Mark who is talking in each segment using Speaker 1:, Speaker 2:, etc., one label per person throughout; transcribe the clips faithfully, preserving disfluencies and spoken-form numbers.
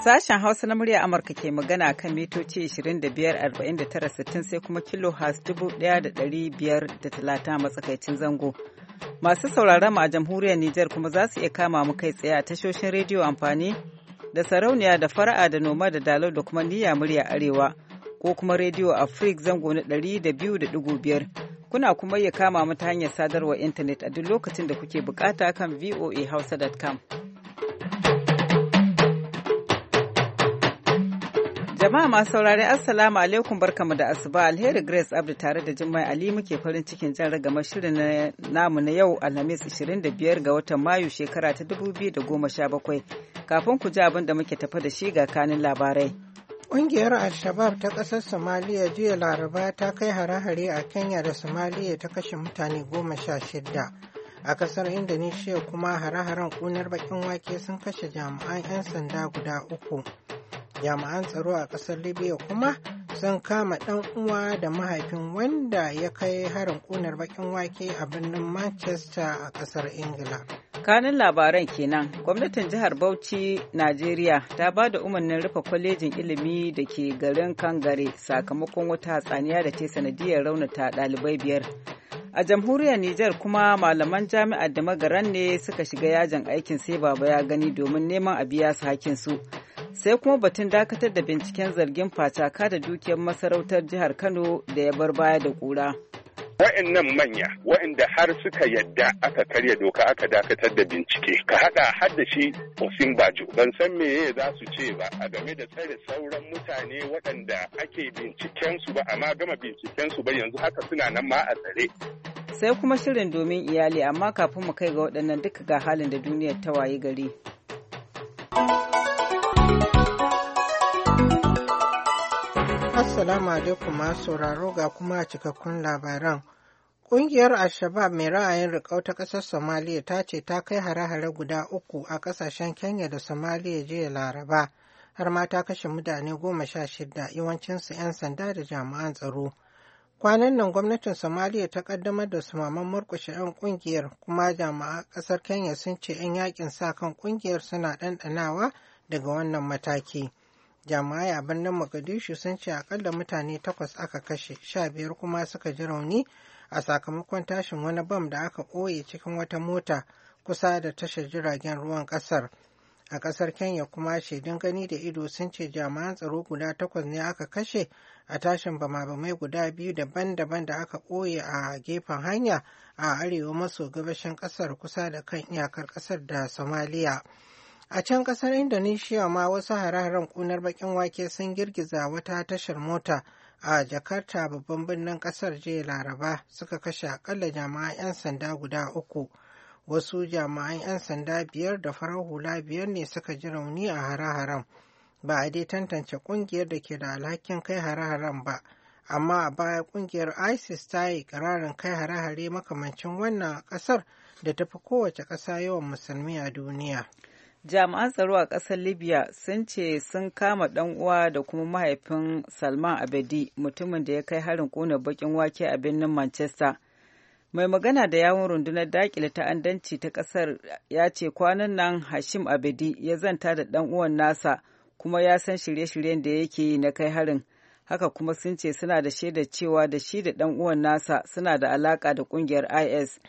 Speaker 1: Sashen Hausa na murya Amurka ke magana kan mitoci ishirin da biyar, arba'in da tara, sittin sai kuma kilohertz dubu ɗaya da ɗari biyar da talatin a matsakaicin zango. Masu sauraron mu a jamhuriyar Nijar kuma za su iya kama mu kai tsaye a tashoshin rediyo amfani da sarauniya da fara'a da noma da dalo da kuma niyya murya arewa ko kuma rediyo Afrik zango na ɗari da biyu da ɗigo biyar. Kuna kuma iya kama mu ta hanyar sadarwar intanet a duk lokacin da kuke bukata kan v o a hausa dot com. Jama'a masu saurare Assalamu alaikum barkamu da asuba alheri Grace Abdu tare da Jummai Ali muke farin cikin jan ragamar shirin namu na yau Alhamis ishirin da biyar ga watan Mayu shekara ta dubu biyu da goma sha bakwai. Kafin ku ji abin da muke tafa da shi ga kanin labarai.
Speaker 2: Ƙungiyar Al-Shabaab ta ƙasar Somaliya jiya Laraba ta kai hare-hare a Kenya da Somaliya ta kashe mutane goma sha shida. A ƙasar Indonesia kuma hare-haren ƙunar baƙin wake sun kashe jami'an 'yan sanda guda uku. Jami'an tsaro a ƙasar Libya kuma sun kama ɗan uwa da mahaifin wanda ya kai harin ƙunar baƙin wake a birnin Manchester a ƙasar Ingila.
Speaker 1: Kanin labaran kenan, gwamnatin jihar Bauchi, Najeriya ta ba da umarnin rufe kwalejin ilimi da ke garin Kangare sakamakon wata hatsaniya da ta sanadiyar raunata ɗalibai biyar. A jamhuriyar Nijar kuma malaman jami'ar da magaran ne suka shiga yajin aikin sai baba ya gani domin neman a biya su hakinsu. Sai kuma batun dakatar da binciken zargin facaka da dukiyar masarautar jihar Kano da ya bar baya da ƙura.
Speaker 3: Wa'annan manya wa'anda har suka yadda aka karya doka aka dakatar da bincike ka haɗa har da shi Osin Bajo ban san meye za su ce ba a game da tsare sauran mutane waɗanda ake binciken su ba amma gama binciken su ba yanzu haka suna nan ma a tsare.
Speaker 1: Sai kuma shirin domin iyali amma kafin mu kai ga waɗannan duka ga halin da duniyar ta waye gari.
Speaker 2: Assalamu alaikum masu sauraro ga kuma cikakkun labaran. Ƙungiyar Al-Shabaab mai ra'ayin riƙau ta ƙasar Somaliya ta ce ta kai hare-hare guda uku a ƙasashen Kenya da Somaliya jiya Laraba, har ma ta kashe mutane goma sha shida yawancinsu 'yan sanda da jami'an tsaro. Kwanan nan gwamnatin Somaliya ta ƙaddamar da sumaman murƙushe 'yan ƙungiyar kuma jami'an ƙasar Kenya sun ce 'yan yakin sa kan ƙungiyar suna ɗanɗanawa daga wannan mataki. Jami'ai a birnin Mogadishu sun ce akalla mutane takwas aka kashe, sha biyar kuma suka ji rauni a sakamakon tashin wani bam da aka ɓoye cikin wata mota kusa da tashar jiragen ruwan ƙasar. A ƙasar Kenya kuma shaidun gani da ido sun ce jami'an tsaro guda takwas ne aka kashe a tashin bama-bamai guda biyu daban-daban da aka ɓoye a gefen hanya a arewa maso gabashin ƙasar kusa da kan iyakar ƙasar da Somalia. A can kasar Indonesia ma wasu hare-haren kunar bakin wake sun girgiza wata tashar mota a Jakarta babban birnin kasar jiya Laraba suka kashe akalla jami'an 'yan sanda guda uku. Wasu jami'an 'yan sanda biyar da farar hula biyar ne suka ji rauni a hare-haren. Ba a dai tantance kungiyar da ke da alhakin kai hare-haren ba, amma a baya kungiyar ISIS ta yi ƙirarin kai hare-hare makamancin wannan a kasar da tafi kowace ƙasa yawan musulmi a duniya.
Speaker 1: Jami'an tsaro a ƙasar Libya sun ce sun kama ɗan uwa da kuma mahaifin Salman Abedi mutumin da ya kai harin ƙona bakin wake a birnin Manchester. Mai magana da yawun rundunar daƙile ta'addanci ta ƙasar ya ce kwanan nan Hashim Abedi ya zanta da ɗan uwan nasa kuma ya san shirye-shiryen da yake yi na kai harin. Haka kuma sun ce suna da shaidar cewa da shi da ɗan uwan nasa suna da alaƙa da ƙungiyar I S.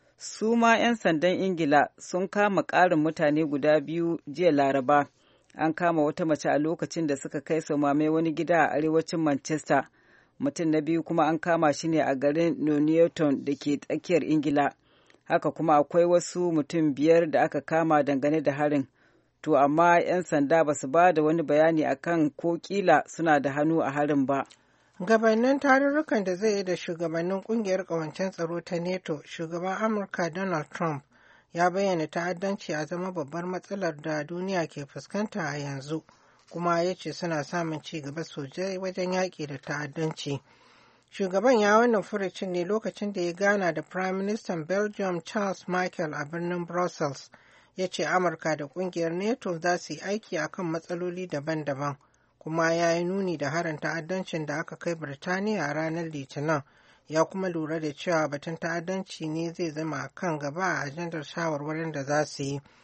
Speaker 1: Su ma 'yan sandan Ingila sun kama ƙarin mutane guda biyu jiya Laraba. An kama wata mace a lokacin da suka kai samame wani gida a arewacin Manchester. Mutum na biyu kuma an kama shi ne a garin Nuneaton da ke tsakiyar Ingila. Haka kuma akwai wasu mutum biyar da aka kama dangane da harin. To amma 'yan sanda ba su ba da wani bayani akan ko kila suna da hannu a harin ba.
Speaker 2: Gabanin tarurrukan da zai yi da shugabannin kungiyar ƙawancen tsaro ta NATO, shugaban Amurka Donald Trump ya bayyana ta'addanci a zama babbar matsalar da duniya ke fuskanta a yanzu, kuma ya ce suna samun ci gaba sosai wajen yaƙi da ta'addanci. Shugaban ya wannan furucin ne lokacin da ya gana da Prime Minister Belgium Charles Michel a birnin Brussels. Ya ce Amurka da kungiyar NATO za su yi aiki akan matsaloli daban-daban. Kuma ya yi nuni da harin ta'addancin da aka kai Birtaniya a ranar Litinin, ya kuma lura da cewa batun ta'addanci ne zai zama kan gaba a ajandar shawarwarin da za su yi.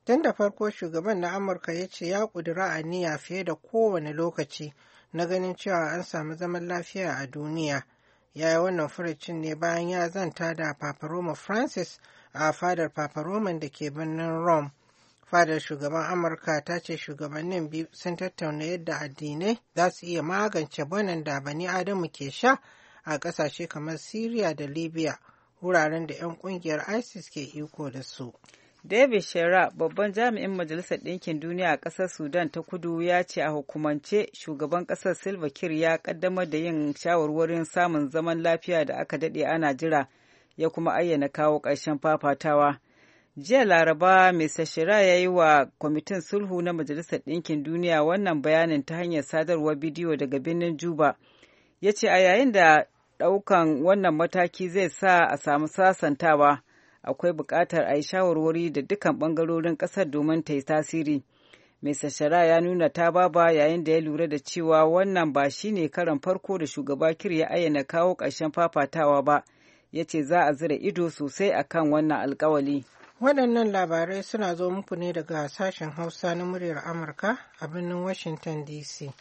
Speaker 2: Tun da farko shugaban na Amurka ya ce ya ƙudura aniya fiye da kowane lokaci na ganin cewa an samu zaman lafiya a duniya. Ya yi wannan furucin ne bayan ya zanta da Papa Roma Francis a fadar Papa Roman da ke birnin Rome. Fadar shugaban Amurka ta ce shugabannin biyu sun tattauna yadda addinai za su iya magance banan da bani Adamu ke sha a ƙasashe kamar Syria da Libya, wuraren da 'yan ƙungiyar ISIS ke iko da su.
Speaker 1: David Shera, babban jami'in Majalisar Ɗinkin Duniya a ƙasar Sudan ta Kudu, ya ce a hukumance shugaban ƙasar Salva Kiir ya ƙaddamar da yin shawarwarin samun zaman lafiya da aka daɗe ana jira, ya kuma ayyana kawo ƙarshen fafatawa. Jiya Laraba, Mister Shera ya yi wa Kwamitin Sulhu na Majalisar Ɗinkin Duniya wannan bayanin ta hanyar sadarwar bidiyo daga birnin Juba. Ya ce a yayin da ɗaukan wannan mataki zai sa a samu sasantawa, akwai buƙatar a yi shawarwari da dukkan ɓangarorin ƙasar domin ta yi tasiri. Mister Shara ya nuna ta baba yayin da ya lura da cewa wannan ba shi ne karon farko da shugaba Kiir ya ayyana kawo ƙarshen fafatawa ba. Ya ce za a zira ido sosai a kan wannan alƙawali.
Speaker 2: Waɗannan labarai suna zo muku ne daga sashen Hausa na muryar Amurka a birnin Washington D C.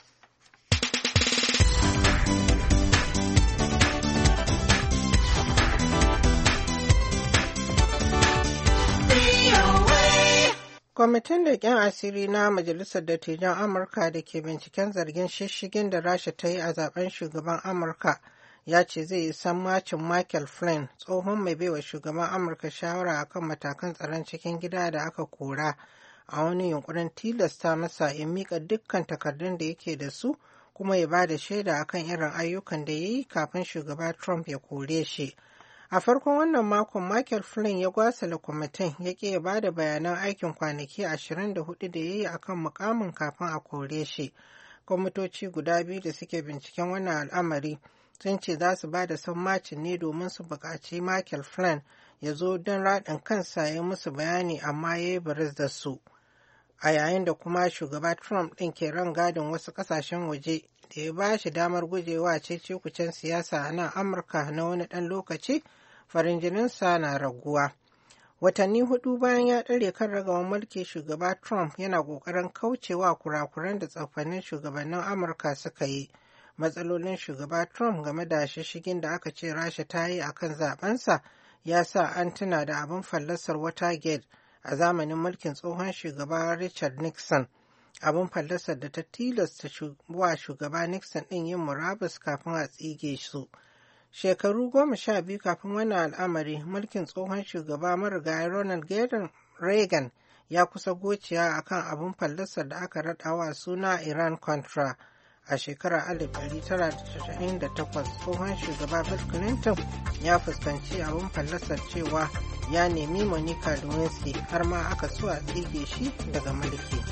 Speaker 2: Kwamitin leƙen asiri na Majalisar Dattijan Amurka da ke binciken zargin shishigin da Rasha ta yi a zaben shugaban Amurka ya ce zai yi sammacin Michael Flynn, tsohon mai baiwa shugaban Amurka shawara akan matakan tsaron cikin gida da aka kora, a wani yunkurin tilasta masa ya miƙa dukkan takardun da yake da su kuma ya ba da shaida akan irin ayyukan da ya yi kafin shugaba Trump ya kore shi. A farkon wannan makon, Michael Flynn ya gwasala kwamitin ya ƙi ya ba da bayanan aikin kwanaki ashirin da hudu da ya yi akan mukamin kafin a kore shi. Kwamitoci guda biyu da suke binciken wannan al'amari sun ce za su ba da sammacin ne domin su buƙaci Michael Flynn ya zo don raɗin kansa ya musu bayani, amma ya yi baris da su. A yayin da kuma shugaba Trump ɗin ke rangadin wasu ƙasashen waje da ya ba shi damar gujewa cece-kucen siyasa a nan Amurka na wani ɗan lokaci, farin jininsa na raguwa. Watanni hudu bayan ya ɗare kan ragawan mulki, shugaba Trump yana ƙoƙarin kaucewa kurakuran da tsofaffin shugabannin Amurka suka yi. Matsalolin shugaba Trump game da shishigin da aka ce Rasha ta yi a kan zabensa ya sa an tuna da abin fallasar Watergate a zamanin mulkin tsohon shugaba Richard Nixon. Abin fallasar da ta tilasta wa shugaba Nixon ɗin yin murabus kafin a tsige su. Shekaru goma sha biyu kafin wannan al'amari, mulkin tsohon shugaba marigayi Ronald Reagan ya kusa gociya akan abin fallasar da aka raɗawa suna Iran Contra. A shekarar alif ɗari tara da casa'in da takwas, tsohon shugaba Bill Clinton ya fuskanci abin fallasar cewa ya nemi Monica Lewinsky, har ma aka so a tsige shi daga mulki.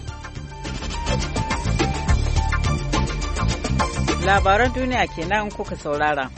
Speaker 1: Labaran duniya kenan kuka saurara.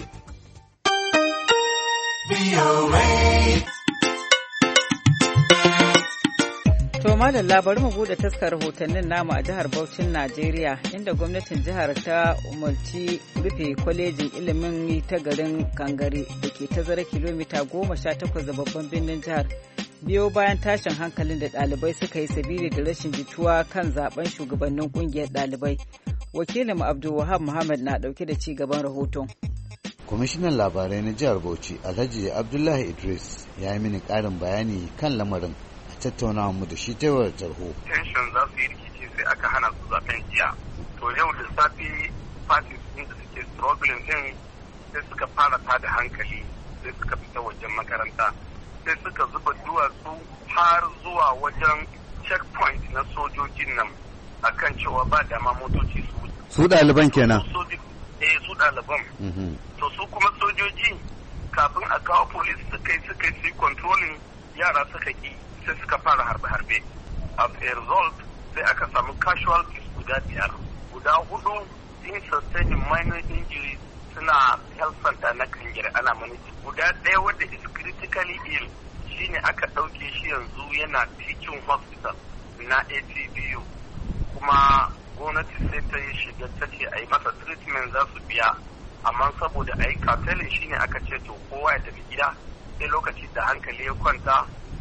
Speaker 1: To madalla, bari mu bude taskar rahotannin namu a jihar Bauchin Najeriya, inda gwamnatin jihar ta umarci rufe kwalejin ilimin ta garin Kangare da ke tazara kilomita goma sha takwas da babban birnin jihar, biyo bayan tashin hankalin da ɗalibai suka yi sabili da rashin jituwa kan zaben shugabannin ƙungiyar ɗalibai. Wakilin Abdulwahab Muhammad na ɗauke da ci gaban rahoton.
Speaker 4: Kwamishinan labarai na jihar Bauchi Alhaji Abdullahi Idris ya yi mini ƙarin bayani kan lamarin a tattaunawa mu da shi ta wayar tarho.
Speaker 3: Tension za su yi rikici sai aka hana su zaben jiya. To yau da safe parties din da suke struggling din sai suka fara tada hankali, sai suka fita wajen makaranta, sai suka zuba duwatsu har zuwa wajen checkpoint na sojojin nan akan cewa ba dama motoci su wuce.
Speaker 4: Su ɗaliban kenan?
Speaker 3: Eh, su ɗaliban. To su kuma sojoji kafin a kawo police suka yi suka yi controlling yara suka ki, sai suka fara harbe-harbe. As a result sai aka samu casualties guda biyar. Guda hudu in sustaining minor injuries suna health center na Kangare ana manage. Guda ɗaya wanda is critically ill shine aka ɗauke shi yanzu yana teaching hospital na A T B U. Kuma gwamnati sai ta yi shiga ta ce a yi masa treatment za su biya, amma saboda a yi cartelling shine aka ce to kowa ya tafi gida, sai lokaci da hankali ya kwanta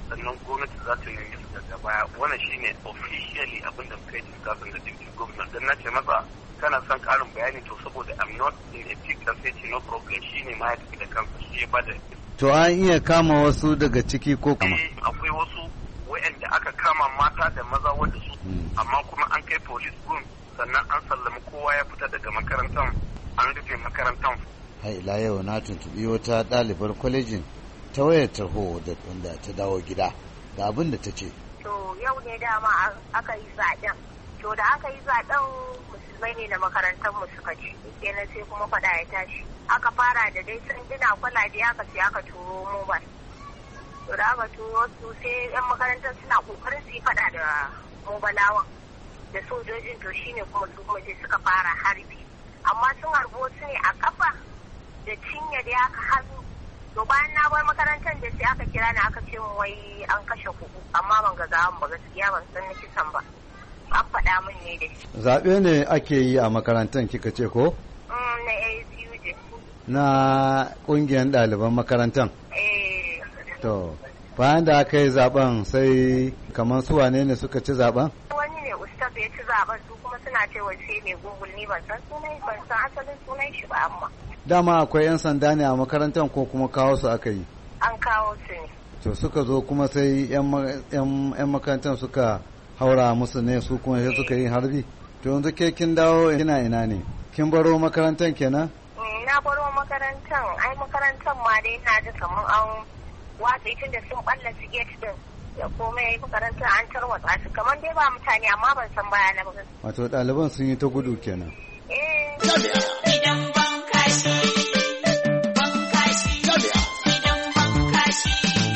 Speaker 3: sannan gwamnati za ta nemi su daga baya. Wannan shine officially abin da muka yi discussing da deputy governor. Dan na ce masa kana son karin bayani to saboda I'm not in a picture sai ce no problem shine ma ya tafi da kansa shi ya bada.
Speaker 4: To an iya kama wasu daga ciki ko kama?
Speaker 3: Akwai wasu wa'anda aka kama mata da maza wanda su amma kuma an kai police room sannan an sallami kowa ya fita daga makarantar an rufe makarantar.
Speaker 4: Har ila yau na tuntuɓi wata ɗalibar kwalejin ta wayar tarho da wanda ta dawo gida ga abin da ta ce.
Speaker 5: To yau ne dama aka yi zaɓen. To da aka yi zaɓen musulmai ne na makarantar mu suka ci. Kenan sai kuma faɗa ya tashi. Aka fara da dai sanduna kwalabe aka sai aka turo mobile. To da aka turo su sai 'yan makarantar suna ƙoƙarin su yi faɗa da mobalawan da sojojin to shine kuma su kuma sai suka fara harbi. Amma sun harbo su ne a kafa da cinye da aka hannu. To bayan na bar makarantar da sai aka kira ni aka ce wai an kashe kuku amma ban ga gawan ba gaskiya ban san na kisan ba. An faɗa min ne da shi.
Speaker 4: Zaɓe ne ake yi a makarantar kika ce ko?
Speaker 5: Na A S U J.
Speaker 4: Na ƙungiyar ɗaliban makarantar?
Speaker 5: Eh.
Speaker 4: To, bayan da aka yi zaɓen sai kamar su wane ne suka ci zaɓen?
Speaker 5: Wani ne Ustaz ya ci zaɓen su kuma suna ce wai sai mai Google ni ban san sunan ban san asalin sunan shi ba amma.
Speaker 4: Dama akwai 'yan sanda ne a makarantar ko kuma kawo su aka yi?
Speaker 5: An kawo su ne.
Speaker 4: To suka zo kuma sai 'yan makarantar suka haura musu ne su kuma sai suka yi harbi? To yanzu ke kin dawo ina ina ne? Kin baro makarantar kenan?
Speaker 5: Na baro makarantar, ai makarantar ma dai na ji kamar an watsa tun da sun balla su gate din. Ya komai makarantar an tarwatsa su kamar dai ba mutane amma ban san baya na ba.
Speaker 4: Wato ɗaliban sun yi ta gudu kenan.
Speaker 5: Eh.
Speaker 6: Idan ban kashi, ban kashi, idan ban kashi,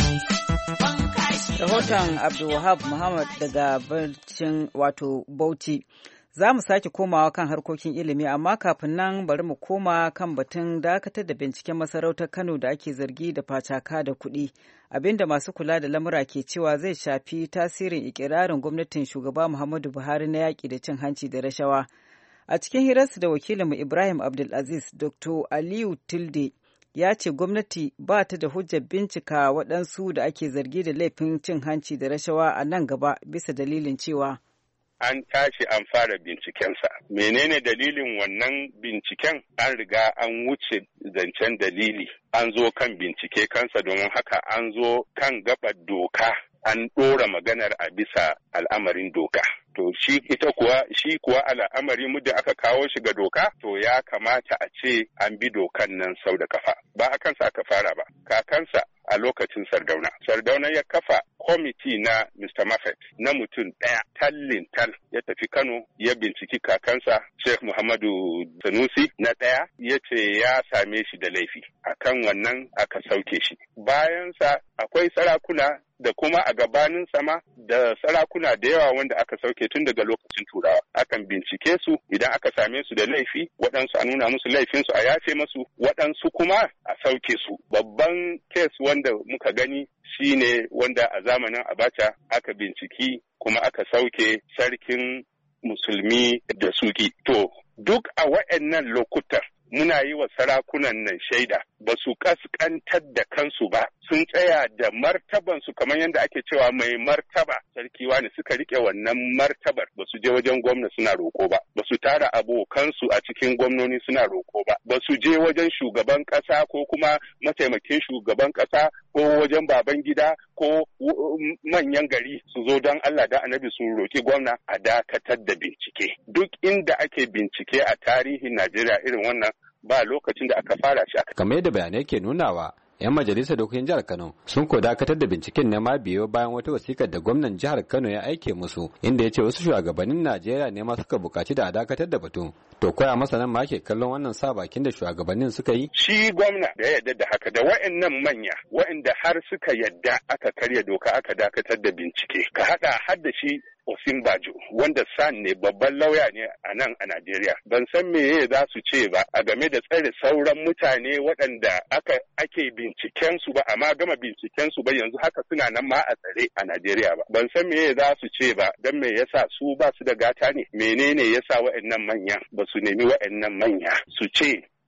Speaker 6: ban kashi.
Speaker 1: Rahoton Abdulwahab Muhammad daga Barcin wato Bauchi. Za mu sake komawa kan harkokin ilimi amma kafin nan bari mu koma kan batun dakatar da binciken masarautar Kano da ake zargi da facaka da kuɗi, abinda masu kula da lamura ke cewa zai shafi tasirin ikirarin gwamnatin shugaba Muhammadu Buhari na yaƙi da cin hanci da rashawa. A cikin hirarsa da wakilinmu Ibrahim Abdulaziz, Doctor Aliyu Tilde ya ce gwamnati ba ta da hujjar bincika waɗansu da ake zargi da laifin cin hanci da rashawa a nan gaba bisa dalilin cewa
Speaker 3: an tashi an fara bincikensa. Menene dalilin wannan binciken? An riga an wuce zancen dalili. An zo kan bincike kansa domin haka an zo kan gabar doka. An ɗora maganar a bisa al'amarin doka. To shi ita kuwa shi kuwa al'amari muddin aka kawo shi ga doka to ya kamata a ce an bi dokan nan sau da kafa. Ba a kansa aka fara ba. Kakansa a lokacin Sardauna. Sardauna ya kafa kwamiti na mister Moffat na mutum ɗaya tallin tal ya tafi Kano ya binciki kakansa Sheikh Muhammadu Sanusi na ɗaya ya ce ya same shi da laifi. Akan wannan aka sauke shi. Bayansa akwai sarakuna da kuma a gabanin sama da sarakuna da yawa wanda aka sauke tun daga lokacin turawa. Akan bincike su idan aka same su da laifi, waɗansu a nuna musu laifinsu a yafe masu, waɗansu kuma a sauke su. Babban kes wanda muka gani shine wanda a zamanin Abacha aka binciki kuma aka sauke sarkin musulmi da suki. To, duk a waɗannan lokutan muna yi wa sarakunan nan shaida ba su kaskantar da kansu ba, sun tsaya da martabansu kamar yadda ake cewa mai martaba sarki wani suka rike wannan martabar, ba su je wajen gwamna suna roko ba, ba su tara abokansu a cikin gwamnoni suna roko ba, ba su je wajen shugaban kasa ko kuma mataimakin shugaban kasa ko wajen baban gida ko manyan gari su zo don Allah da annabi su roki gwamna a dakatar da bincike. Duk inda ake bincike a tarihin Najeriya irin wannan ba lokacin da aka fara shi.
Speaker 7: Kamar yadda bayanai ke nunawa, 'yan majalisar dokokin jihar Kano sun ko dakatar da binciken na ma biyo bayan wata wasikar da gwamnan jihar Kano ya aike musu, inda ya ce wasu shugabannin Najeriya ne ma suka bukaci da a dakatar da batun. To koya masanan ma ke kallon wannan sa bakin da shugabannin suka yi?
Speaker 3: Shi gwamna da ya yarda da haka da wa'annan manya wa'anda har suka yarda aka karya doka aka dakatar da bincike. Ka haɗa har da shi Osinbajo wanda san ne babban lauya ne a nan a Najeriya. Ban san meye za su ce ba a game da tsare sauran mutane waɗanda aka ake binciken su ba amma gama binciken su ba yanzu haka suna nan ma a tsare a Najeriya ba. Ban san meye za su ce ba dan me yasa su ba su da gata ne. Menene yasa waɗannan manya ba su nemi waɗannan manya su ce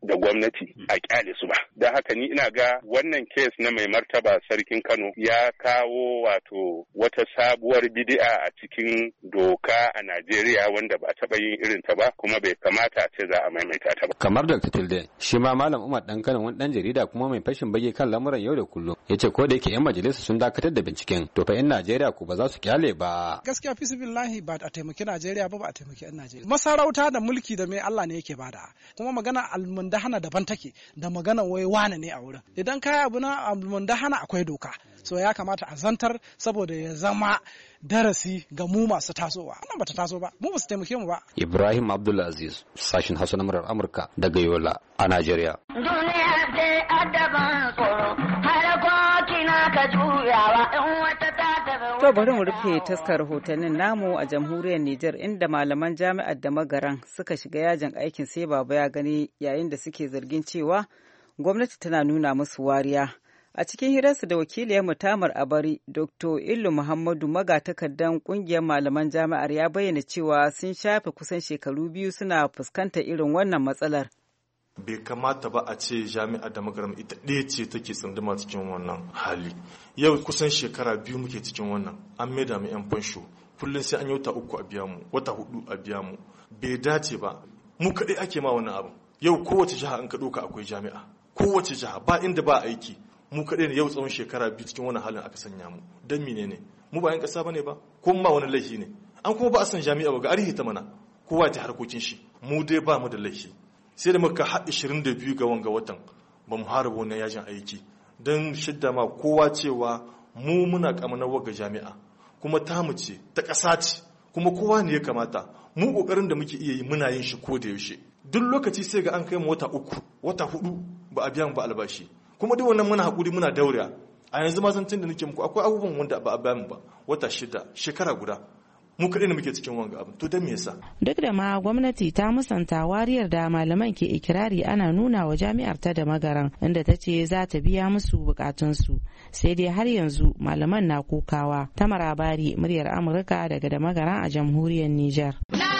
Speaker 3: da gwamnati a kyale su ba. Don haka ni ina ga wannan kes na mai martaba sarkin Kano ya kawo wato wata sabuwar bid'a a cikin doka a Najeriya wanda ba taɓa yin irin ta ba kuma bai kamata a ce za a maimaita ta ba.
Speaker 7: Kamar Doctor Tilde, shi ma Malam Umar Dan Kano wani dan jarida kuma mai fashin bage kan lamuran yau da kullum ya ce ko da yake 'yan majalisa sun dakatar da binciken to fa 'yan Najeriya ku ba za su kyale ba.
Speaker 8: Gaskiya fi billahi ba a taimaki Najeriya ba ba a taimaki 'yan Najeriya. Masarauta da mulki da mai Allah ne yake bada. Kuma magana almundahana daban take da magana wai wane ne a wurin. Idan kai abu na almundahana akwai doka. So ya kamata a zantar saboda ya zama darasi ga mu masu tasowa. Wannan bata taso ba. Mu ba su taimake mu ba.
Speaker 7: Ibrahim Abdulaziz, sashin Hausa na murar Amurka daga Yola a Najeriya.
Speaker 9: Duniya ce addaban tsoro, harkokina ka juyawa in wata ta tafi.
Speaker 1: To bari mu rufe taskar rahotannin namu a jamhuriyar Nijar inda malaman jami'ar da magaran suka shiga yajin aikin sai baba ya gani yayin da suke zargin cewa gwamnati tana nuna musu wariya. A cikin hirarsa da wakiliyar mutamar Abari, Doctor Illu Muhammadu magatakardan kungiyar malaman jami'ar ya bayyana cewa sun shafe kusan shekaru biyu suna fuskantar irin wannan matsalar.
Speaker 10: Bai kamata ba a ce jami'ar da magaram ita ɗaya ce take tsunduma cikin wannan hali. Yau kusan shekara biyu muke cikin wannan, an maida mu 'yan fansho, kullum sai an yi wata uku a biya mu, wata hudu a biya mu. Bai dace ba, mu kaɗai ake ma wannan abu. Yau kowace jiha in ka ɗauka akwai jami'a, kowace jiha ba inda ba aiki. Mu kaɗai ne yau tsawon shekara biyu cikin wani halin aka sanya mu don mine ne mu ba 'yan ƙasa ba ne ba ko ma wani laifi ne an kuma ba a san jami'a ba ga arihi ta mana kowa ta harkokin shi mu dai ba mu da laifi sai da muka haɗa ishirin da biyu ga wanga watan ba mu haraba wannan yajin aiki don shidda ma kowa cewa mu muna ƙamanar waga jami'a kuma tamu ce ta ƙasa ce kuma kowa ne ya kamata mu ƙoƙarin da muke iya yi muna yin shi ko da yaushe duk lokaci sai ga an kai mu wata uku wata hudu ba a biya mu ba albashi kuma duk wannan muna hakuri muna dauriya a yanzu ma zancin da nake muku akwai abubuwan wanda ba a bayan ba wata shida shekara guda mu kaɗai ne muke cikin wanga abin to dan me yasa
Speaker 11: duk da ma gwamnati ta musanta wariyar da malaman ke ikirari ana nuna wa jami'ar ta da magaran inda ta ce za ta biya musu bukatunsu sai dai har yanzu malaman na kokawa. Tamar Abari, muryar Amurka daga da magaran a jamhuriyar Nijar.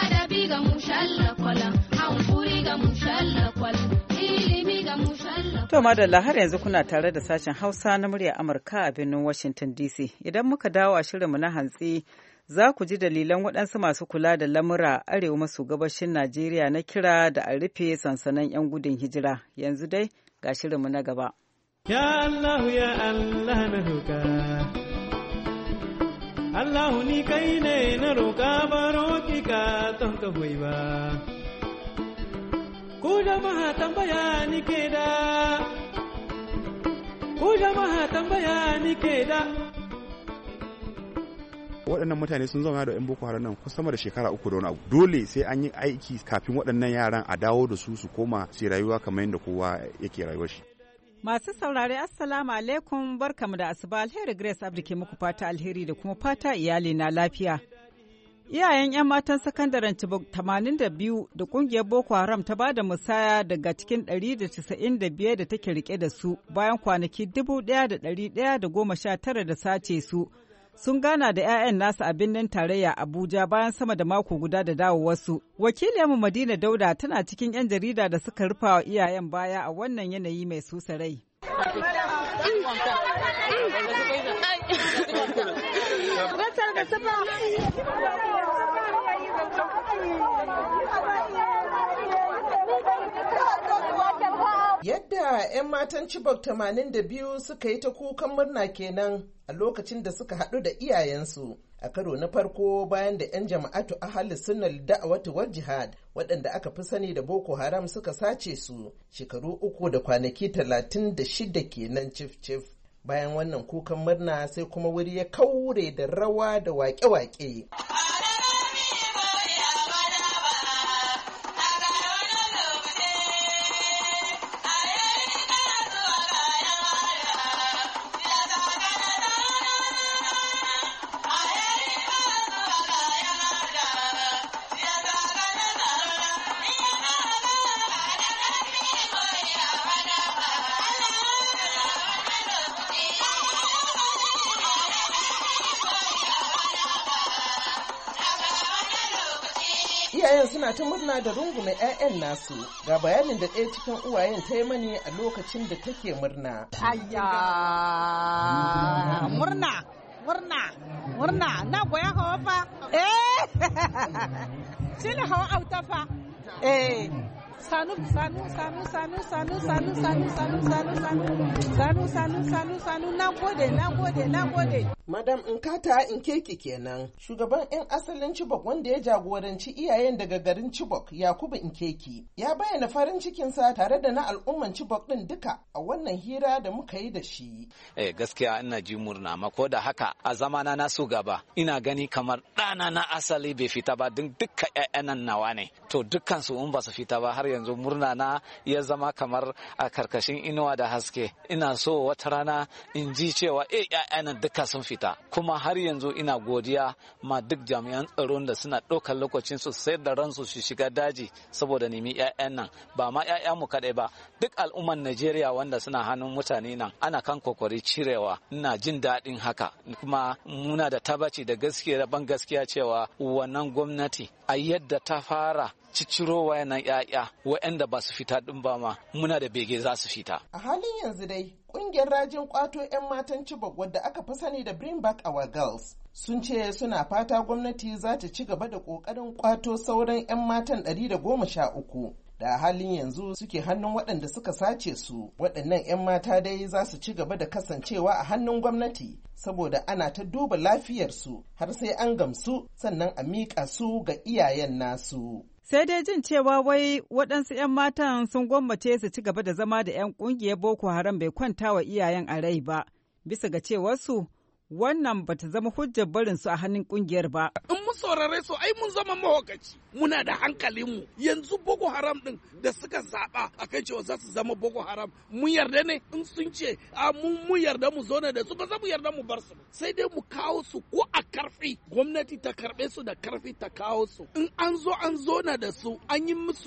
Speaker 1: To madalla har yanzu kuna tare da sashen Hausa na muryar Amurka a birnin Washington D C. Idan muka dawo a shirinmu na hantsi za ku ji dalilan waɗansu masu kula da lamura arewa maso gabashin Najeriya na kira da a rufe sansanin 'yan gudun hijira. Yanzu dai ga shirinmu na gaba.
Speaker 12: Ya Allah ya Allah na roƙa. Allah ni kai ne na roƙa baro ki ka ton ka hoyi ba. Ku jama'a tambaya ni ke da, ku jama'a tambaya ni ke da.
Speaker 13: Waɗannan mutane sun zauna da 'yan Boko Haram nan kusan sama da shekara uku da wani abu. Dole sai an yi aiki kafin waɗannan yaran a dawo da su su koma su rayuwa kamar yadda kowa yake rayuwar shi.
Speaker 1: Masu saurare Assalamu alaikum barkamu da asuba alheri Grace Abdi ke muku fata alheri da kuma fata iyali na lafiya. Iyayen 'yan matan sakandaren Chibok tamanin da biyu da kungiyar Boko Haram ta bada musaya daga cikin ɗari da casa'in da biyar da take rike da su bayan kwanaki dubu ɗaya da ɗari ɗaya da goma sha tara da sace su sun gana da 'ya'yan nasu a birnin tarayya Abuja bayan sama da mako guda da dawowarsu. Wakiliyarmu Madina Dauda tana cikin 'yan jarida da suka rufa wa iyayen baya a wannan yanayi mai susa rai.
Speaker 2: Yadda 'yan matan Chibok tamanin da biyu suka yi ta kukan murna kenan a lokacin da suka haɗu da iyayensu a karo na farko bayan da 'yan jama'atu ahli sunnal da'awati wal jihad waɗanda aka fi sani da Boko Haram suka sace su shekaru uku da kwanaki talatin da shida kenan cif-cif. Bayan wannan kukan murna sai kuma wuri ya kaure da rawa da waƙe-waƙe.
Speaker 14: Iyayen suna ta murna da rungume 'ya'yan nasu. Ga bayanin da ɗaya cikin uwayen ta yi mani a lokacin da take murna.
Speaker 15: Ayya murna murna murna na goya hawa fa eh shi ne hawa auta fa eh sanu sanu sanu sanu sanu sanu sanu sanu sanu sanu sanu sanu sanu na gode na gode na gode.
Speaker 14: Madam Nkata Nkeki kenan, shugaban 'yan asalin Chibok wanda ya jagoranci iyayen daga garin Chibok, Yakubu Nkeki, ya bayyana farin cikinsa tare da na al'umman Chibok din duka a wannan hira da muka yi da shi.
Speaker 16: Eh gaskiya ina ji murna, amma ko da haka a zamana na su gaba ina gani kamar ɗana na asali bai fita ba, duk dukkan 'ya'yanan nawa ne. To dukkan su in ba su fita ba har yanzu murna na ya zama kamar a karkashin inuwa da haske. Ina so wata rana in ji cewa eh 'ya'yanan duka sun fita. Kuma har yanzu ina godiya ma duk jami'an tsaron da suna ɗaukar lokacin su sayar da ransu su shiga daji saboda nemi 'ya'yan nan, ba ma 'ya'ya mu kaɗai ba, duk al'umman Najeriya wanda suna hannun mutane nan ana kan kokari cirewa. Ina jin daɗin haka, kuma muna da tabbaci da gaskiya da ban gaskiya cewa wannan gwamnati a yadda ta fara cicciro wayannan 'ya'ya waɗanda ba su fita ɗin ba ma muna da bege za su fita.
Speaker 14: A halin yanzu dai ƙungiyar rajin kwato 'yan matan Chibok wadda aka fi sani da Bring Back Our Girls sun ce suna fata gwamnati za ta ci gaba da ƙoƙarin kwato sauran 'yan matan ɗari da goma sha uku da a halin yanzu suke hannun waɗanda suka sace su. Waɗannan 'yan mata dai za su ci gaba da kasancewa a hannun gwamnati saboda ana ta duba lafiyarsu har sai an gamsu sannan a miƙa su ga iyayen nasu.
Speaker 1: Sai dai jin cewa wai waɗansu 'yan matan sun gwammace su ci gaba da zama da 'yan ƙungiyar Boko Haram bai kwanta wa iyayen a rai ba, bisa ga cewarsu wannan bata zama hujjar barin su a hannun ƙungiyar ba.
Speaker 17: In mun saurare su ai mun zama mahaukaci, muna da hankalinmu. Yanzu Boko Haram ɗin da suka zaɓa a kan cewa za su zama Boko Haram, mun yarda ne in sun ce a mun mun yarda mu zo da su, ba za mu yarda mu bar su. Sai dai mu kawo su ko a karfi, gwamnati ta karɓe su da karfi ta kawo su. In an zo an zo da su, an yi musu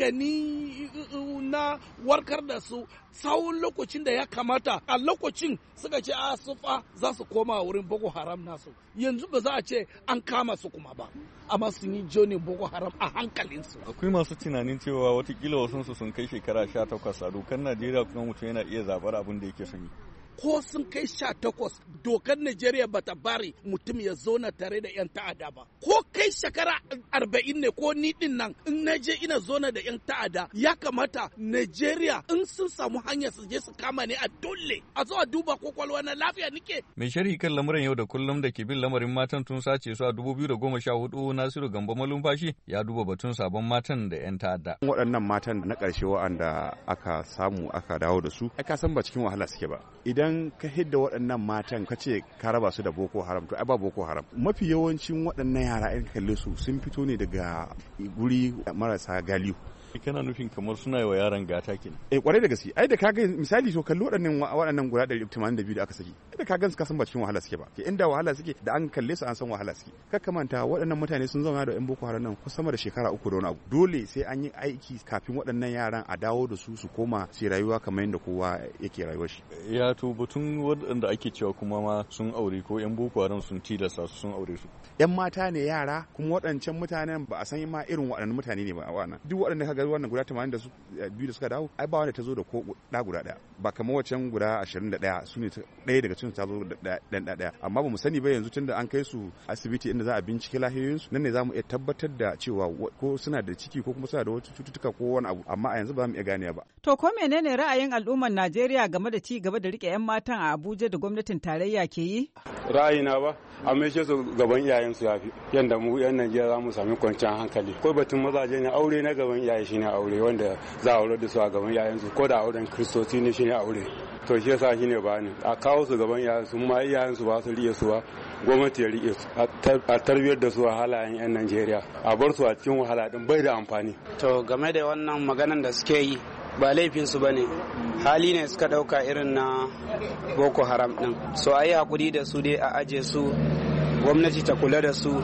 Speaker 17: magani na warkar da su tsawon lokacin da ya kamata, a lokacin suka ce a sufa za su koma wurin Boko Haram nasu. Yanzu ba za a ce an kama su kuma ba, amma sun yi jonin Boko Haram a hankalinsu.
Speaker 18: Akwai masu tunanin cewa watakila wasu sun kai shekara sha takwas a dokar Najeriya, kuma mutum yana iya zabar abin da yake son yi.
Speaker 17: Ko sun kai sha takwas dokar Najeriya bata bari mutum ya zauna tare da 'yan ta'ada ba. Ko kai shekara arba'in ne ko ni din nan in na je ina zauna da 'yan ta'ada, ya kamata Najeriya in sun samu hanyar su je su kama ne a dole a zo a duba kwakwalwa na lafiya nike.
Speaker 18: Mai sharhi kan lamuran yau da kullum da ke bin lamarin matan tun sace su a dubu biyu da goma sha hudu Nasiru Gambo Malumfashi ya duba batun sabon matan da 'yan ta'adda.
Speaker 13: Waɗannan matan na ƙarshe wa'anda aka samu aka dawo da su, ai ka san ba cikin wahala suke ba. Idan ka hidda waɗannan matan ka ce ka raba su da Boko Haram, to ai ba Boko Haram. Mafi yawancin waɗannan yara in kalle su sun fito ne daga guri marasa galihu.
Speaker 18: Kana nufin kamar suna yi wa yaran gata kenan.
Speaker 13: Eh kwarai da gaske. Ai da kaga misali to kallo waɗannan waɗannan guda ɗari da tamanin da biyu da aka saki. Ai da kaga su kasan ba cikin wahala suke ba. Ke inda wahala suke da an kalle su an san wahala suke. Kakka manta waɗannan mutane sun zama da ƴan Boko Haram nan kusan sama da shekara uku da wani abu. Dole sai an yi aiki kafin waɗannan yaran a dawo da su su koma su rayuwa kamar yadda kowa yake rayuwar shi.
Speaker 18: Ya to batun waɗanda ake cewa kuma ma sun aure ko ƴan Boko Haram sun tilasta su sun aure su.
Speaker 13: Ƴan mata ne yara kuma waɗancan mutanen ba a san ma irin waɗannan mutane ne ba a wannan. Duk waɗanda kaga wannan guda tamanin da biyu da suka dawo ai ba wanda ta zo da ko da guda daya, ba kamar wancan guda ashirin da ɗaya su ne ɗaya daga cikin ta zo da ɗan ɗaya, amma ba mu sani ba yanzu tunda an kai su asibiti inda za a bincike lahiyoyinsu, nan ne za mu iya tabbatar da cewa ko suna da ciki ko kuma suna da wasu cututtuka ko wani abu, amma a yanzu ba mu iya ganewa ba.
Speaker 1: To ko menene ra'ayin al'ummar Najeriya game da ci gaba da rike 'yan matan a Abuja da gwamnatin tarayya ke yi?
Speaker 19: Ra'ayina ba, a mai su gaban iyayensu ya fi yadda mu 'yan Najeriya za mu sami kwanciyar hankali. Ko batun mazaje ne, aure na gaban iyaye shine aure wanda za a aure da su a gaban iyayensu, ko da auren kristoci ne shine aure. To shi yasa shine ba ne a kawo su gaban iyayensu, ma iyayensu ba su riƙe su ba, gwamnati ya riƙe su a tarbiyyar da su a halayen 'yan Najeriya, a bar su a cikin wahala din bai da amfani.
Speaker 20: To game da wannan maganan da suke yi ba laifinsu ba ne, hali ne suka ɗauka irin na Boko Haram ɗin. So a yi haƙuri da su dai a aje su, gwamnati ta kula da su,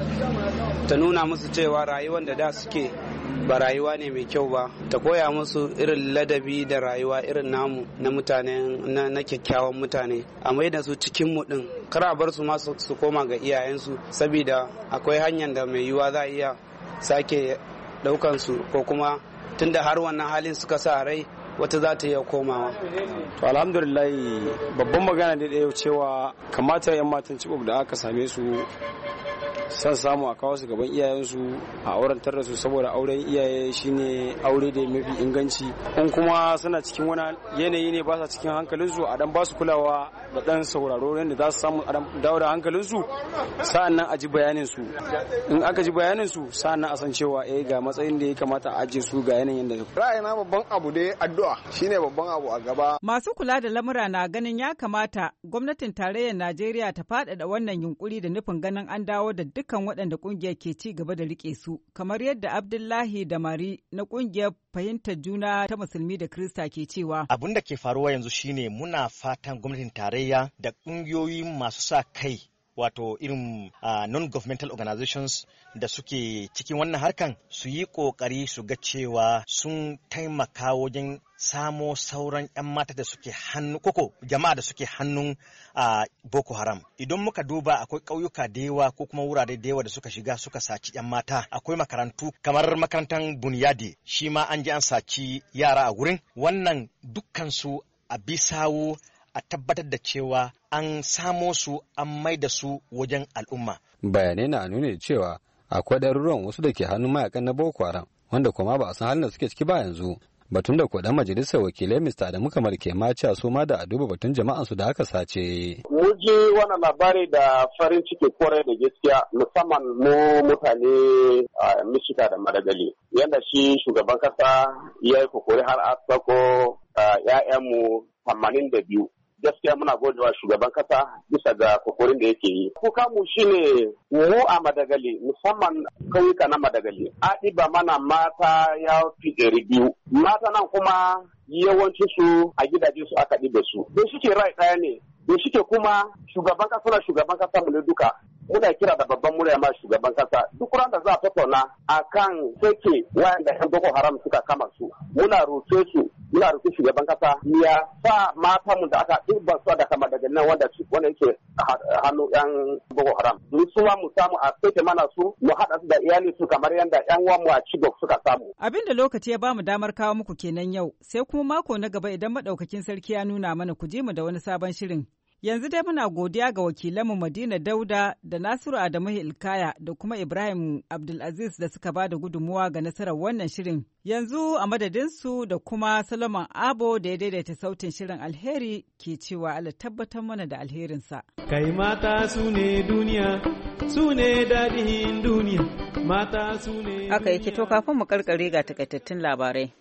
Speaker 20: ta nuna musu cewa rayuwar da da suke ba rayuwa ne mai kyau ba, ta koya musu irin ladabi da rayuwa irin namu na mutane na kyakkyawan mutane, a mai da su cikin mu din, kar a bar su ma su koma ga iyayensu, saboda akwai hanyar da mai yiwuwa za a iya sake ɗaukan su ko kuma tunda har wannan halin suka sa rai wata za ta iya komawa.
Speaker 21: To alhamdulillah babban magana da ɗaya cewa kamata 'yan matan Chibok da aka same su san samu a kawo su gaban iyayensu a aurantar da su saboda auren iyaye shine aure da mafi inganci. In kuma suna cikin wani yanayi ne ba sa cikin hankalinsu a dan ba su kulawa da dan sauraro yadda za su samu a dawo da hankalinsu sa'an nan a ji bayanin su. In aka ji bayanin su sa'an nan a san cewa eh ga matsayin da ya kamata a ajiye su ga yanayin da
Speaker 22: ra'ayina babban abu dai addu'a shine babban abu a gaba.
Speaker 1: Masu kula da lamura na ganin ya kamata gwamnatin tarayyar Najeriya ta faɗaɗa wannan yunkuri da nufin ganin an dawo da dukkan waɗanda ƙungiyar ke ci gaba da riƙe su, kamar yadda Abdullahi Damari na ƙungiyar fahimtar juna ta musulmi da Kirista ke cewa.
Speaker 23: Abin da ke faruwa yanzu shine muna fatan gwamnatin tarayya da ƙungiyoyi masu sa kai wato irin uh, non-governmental organizations da suke cikin wannan harkan su yi ƙoƙari su ga cewa sun taimaka wajen samo sauran 'yan mata da suke hannu koko jama'a da suke hannun uh, Boko Haram. Idan muka duba akwai ƙauyuka da yawa ko kuma wurare da yawa da suka shiga suka saci 'yan mata. Akwai makarantu kamar makarantar Bunyadi shi ma an ji an saci yara a gurin. Wannan dukkansu a bisawo a tabbatar da cewa an samo su an mai da su wajen al'umma.
Speaker 7: Bayanai na nuna cewa akwai ɗaruruwan wasu da ke hannun mayakan na Boko Haram wanda kuma ba a san halin da suke ciki ba yanzu. Batun da kuɗin majalisar wakilai Mista Adamu Kamar ke ma cewa su ma da a duba batun jama'an su da aka sace.
Speaker 3: Mu ji wannan labari da farin ciki kwarai da gaskiya musamman mu mutane a Michigan da Madagali. Yanda shi shugaban kasa ya yi kokari har a sako ‘ya'yanmu tamanin da biyu. Gaskiya muna godewa shugaban kasa bisa ga kokorin da yake yi. Kuka mu shine mu a Madagali musamman kauyuka na Madagali. A ɗiba mana mata ya fi ɗari biyu. Mata nan kuma yawanci su a gidaje su aka ɗibe su. Don shi ke rai ɗaya ne. Don shi ke kuma shugaban kasa na shugaban kasa mu ne duka. Muna kira da babban murya ma shugaban kasa duk ran da za a tattauna a kan sake wayanda yan Boko Haram suka kama su. Muna roƙe su muna roƙe shugaban kasa ya sa mata mu da aka ɗiban su da kama daga nan wanda wanda yake hannu yan Boko Haram. Mu su mu samu a sake mana su mu haɗa su da iyali su kamar yadda yan uwan mu a Chibok suka samu.
Speaker 1: Abin da lokaci ya bamu damar kawo muku kenan yau sai kuma mako na gaba idan madaukakin sarki ya nuna mana ku je mu da wani sabon shirin. Yanzu dai muna godiya ga wakilanmu Madina Dauda da Nasiru Adamu Hilkaya da kuma Ibrahim Abdulaziz da suka ba da gudunmuwa ga nasarar wannan shirin. Yanzu a madadinsu da kuma Solomon Abo da ya daidaita sautin shirin alheri ke cewa Allah tabbatar mana da alherinsa.
Speaker 12: Kai mata su ne duniya, su ne daɗin duniya, mata su ne.
Speaker 1: Haka yake to kafin mu karkare ga takaitattun labarai.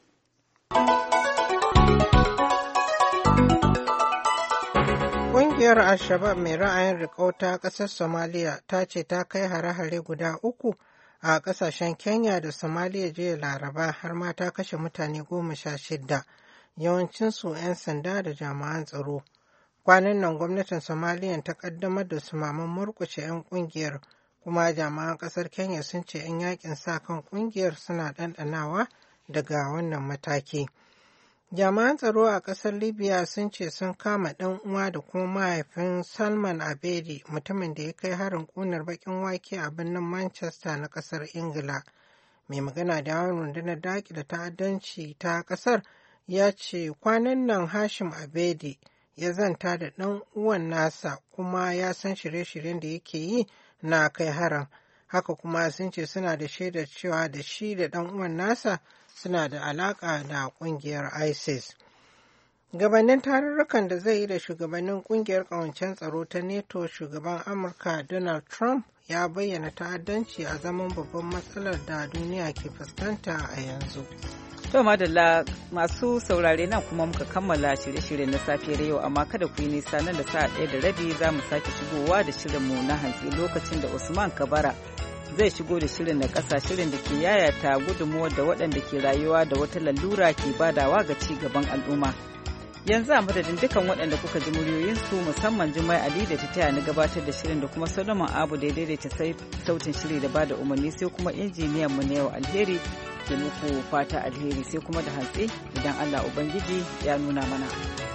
Speaker 2: Ƙungiyar Al-Shabab mai ra'ayin riƙau ta ƙasar Somalia ta ce ta kai hare-hare guda uku a ƙasashen Kenya da Somalia jiya Laraba har ma ta kashe mutane goma sha shida, yawancinsu 'yan sanda da jami'an tsaro. Kwanan nan gwamnatin Somaliya ta ƙaddamar da sumaman murƙushe 'yan ƙungiyar kuma jami'an ƙasar Kenya sun ce 'yan yakin sa kan ƙungiyar suna ɗanɗanawa daga wannan mataki. Jami'an tsaro a ƙasar Libya sun ce sun kama ɗan uwa da kuma mahaifin Salman Abedi mutumin da ya kai harin ƙunar baƙin wake a birnin Manchester na ƙasar Ingila. Mai magana da yawon rundunar daƙi da ta'addanci ta ƙasar ya ce kwanan nan Hashim Abedi ya zanta da ɗan uwan nasa kuma ya san shirye-shiryen da yake yi na kai harin. Haka kuma sun ce suna da shaidar cewa da shi da ɗan uwan nasa suna da alaƙa da ƙungiyar ISIS. Gabanin tarurrukan da zai yi da shugabannin ƙungiyar ƙawancen tsaro ta NATO, shugaban Amurka Donald Trump ya bayyana ta'addanci a zaman babban matsalar da duniya ke fuskanta a yanzu.
Speaker 1: To madalla masu saurare nan kuma muka kammala shirye-shirye na safiyar yau amma kada ku yi nisa nan da sa'a ɗaya da rabi za mu sake shigowa da shirinmu na hantsi lokacin da Usman Kabara zai shigo da shirin na ƙasa shirin da ke yayata gudunmuwar da waɗanda ke rayuwa da wata lalura ke badawa ga ci gaban al'umma. Yanzu a madadin dukan waɗanda kuka ji muryoyinsu musamman Jumai Ali da ta taya ni gabatar da shirin da kuma Solomon Abu da ya daidaita sautin shiri da bada umarni sai kuma injiniyan mu na yau alheri ke muku fata alheri sai kuma da hantsi idan Allah Ubangiji ya nuna mana.